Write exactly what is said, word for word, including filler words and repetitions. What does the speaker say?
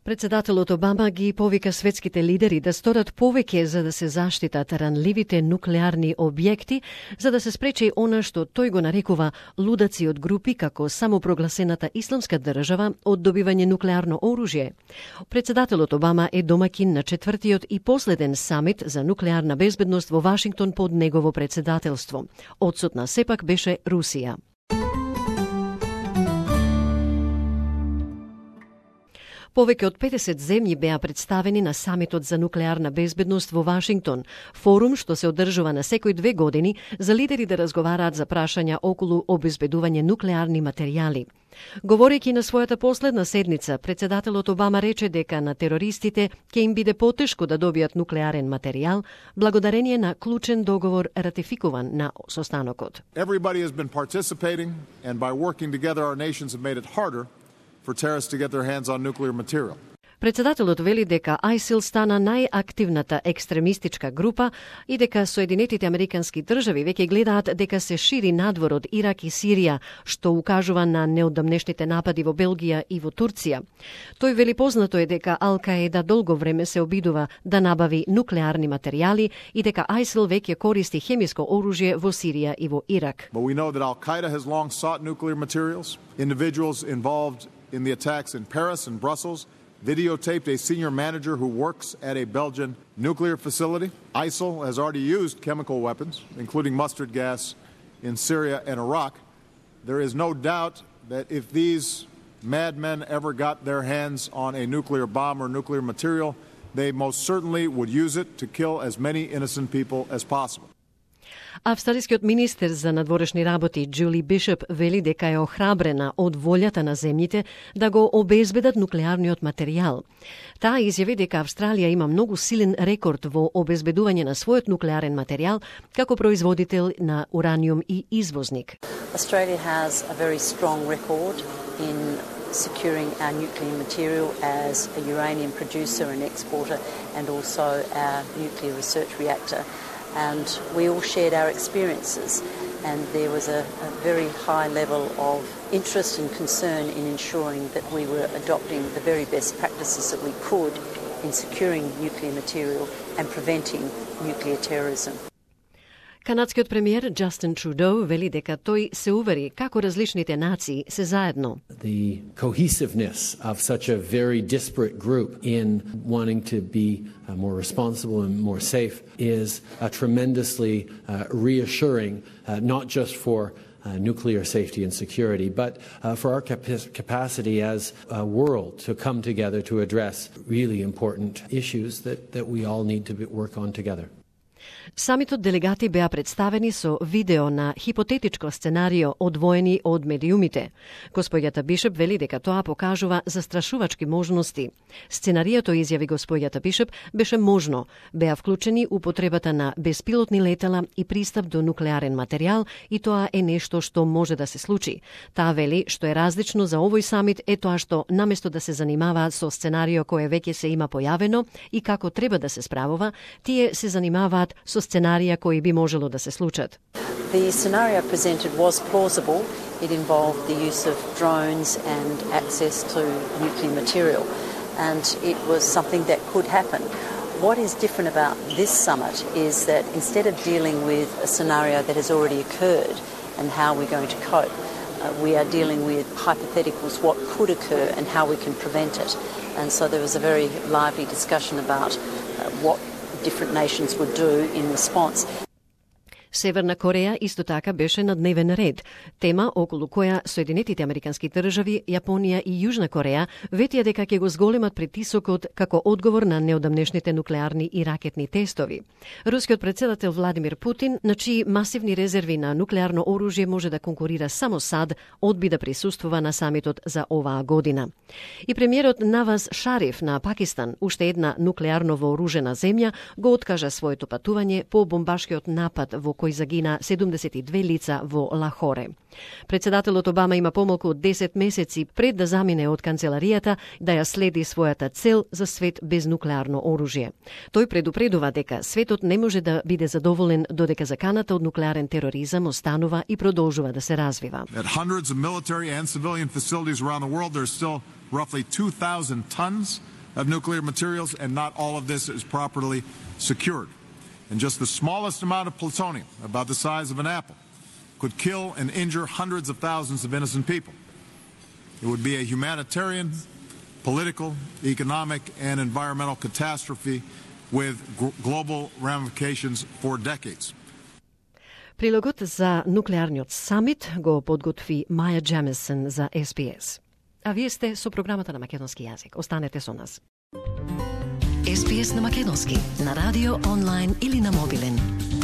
Председателот Обама ги повика светските лидери да сторат повеќе за да се заштитат ранливите нуклеарни објекти, за да се спречи она што тој го нарекува лудаци од групи како самопрогласената исламска држава од добивање нуклеарно оружје. Председателот Обама е домакин на четвртиот и последен самит за нуклеарна безбедност во Вашингтон под негово председателство. Одсутна сепак беше Русија. Повеќе од петдесет земји беа представени на самитот за нуклеарна безбедност во Вашингтон, форум што се одржува на секој две години за лидери да разговараат за прашања околу обезбедување нуклеарни материјали. Говорејќи на својата последна седница, председателот Обама рече дека на терористите ќе им биде потешко да добијат нуклеарен материјал благодарение на клучен договор ратификуван на состанокот. Everybody has been participating and by working together our nations have made it harder for terrorists to get their hands on nuclear material. Председателот вели дека ISIL стана најактивната екстремистичка група и дека Соединетите Американски држави веќе гледаат дека се шири надвор од Ирак и Сирија, што укажува на неодамнешните напади во Белгија и во Турција. Тој вели познато е дека Ал-Каеда долго време се обидува да набави нуклеарни материјали и дека ISIL веќе користи хемиско оружје во Сирија и во Ирак. But we know that Al-Qaeda has long sought nuclear materials. Individuals involved in the attacks in Paris and Brussels videotaped a senior manager who works at a Belgian nuclear facility. ISIL has already used chemical weapons, including mustard gas, in Syria and Iraq. There is no doubt that if these madmen ever got their hands on a nuclear bomb or nuclear material, they most certainly would use it to kill as many innocent people as possible. Австралискиот министер за надворешни работи Џули Бишоп вели дека е охрабрена од волјата на земјите да го обезбедат нуклеарниот материјал. Таа изјави дека Австралија има многу силен рекорд во обезбедување на својот нуклеарен материјал како производител на ураниум и извозник. Australia has a very strong record in securing our nuclear material as a uranium producer and exporter and also our nuclear research reactor. And we all shared our experiences, and there was a, a very high level of interest and concern in ensuring that we were adopting the very best practices that we could in securing nuclear material and preventing nuclear terrorism. Канадскиот премиер Джастин Трудо вели дека тој се увери како различните нации се заедно. The cohesiveness of such a very disparate group in wanting to be uh, more responsible and more safe is uh, tremendously uh, reassuring, uh, not just for Uh, nuclear safety and security, but uh, for our cap- capacity as a world to come together to address really important issues that, that we all need to be, work on together. Самитот делегати беа представени со видео на хипотетичко сценарио одвоени од медиумите. Господјата Бишоп вели дека тоа покажува застрашувачки можности. Сценариото, изјави господјата Бишоп, беше можно. Беа вклучени употребата на беспилотни летала и пристап до нуклеарен материјал и тоа е нешто што може да се случи. Таа вели што е различно за овој самит е тоа што наместо да се занимава со сценарио кое веќе се има појавено и како треба да се справува, тие се занимаваат со сценарија кои би можело да се случат. The scenario presented was plausible. It involved the use of drones and access to nuclear material, and it was something that could happen. What is different about this summit is that instead of dealing with a scenario that has already occurred and how we're going to cope, uh, we are dealing with hypotheticals, what could occur and how we can prevent it. And so there was a very lively discussion about uh, what different nations would do in response. Северна Кореја исто така беше на дневен ред, тема околу која Соединетите Американски држави, Јапонија и Јужна Кореја ветија дека ќе го зголемат притисокот како одговор на неодамнешните нуклеарни и ракетни тестови. Рускиот председател Владимир Путин, на чии масивни резерви на нуклеарно оружје може да конкурира само САД, одби да присуствува на самитот за оваа година. И премиерот Наваз Шариф на Пакистан, уште една нуклеарно вооружена земја, го откажа своето патување по бомбашкиот напад во кој загина седумдесет и две лица во Лахоре. Председателот Обама има помалку од десет месеци пред да замине од канцеларијата да ја следи својата цел за свет без нуклеарно оружје. Тој предупредува дека светот не може да биде задоволен додека заканата од нуклеарен тероризам останува и продолжува да се развива. At hundreds of military and civilian facilities around the world, there's still roughly two thousand tons of nuclear materials, and not all of this is properly secured. And just the smallest amount of plutonium, about the size of an apple, could kill and injure hundreds of thousands of innocent people. It would be a humanitarian, political, economic, and environmental catastrophe with global ramifications for decades. Прилогот за нуклеарниот самит го подготви Маја Джемесен за Ес Би Ес. А вие сте со програмата на македонски јазик. Останете со нас. Ес Би Ес на македонски, на радио, онлайн или на мобилен.